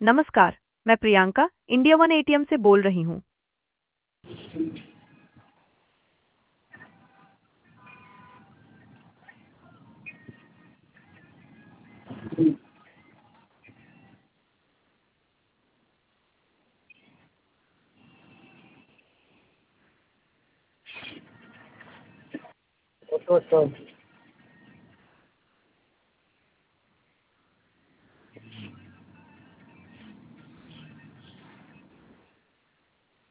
नमस्कार। मैं Priyanka India one ATM से बोल रही हूँ। अच्छा अच्छा।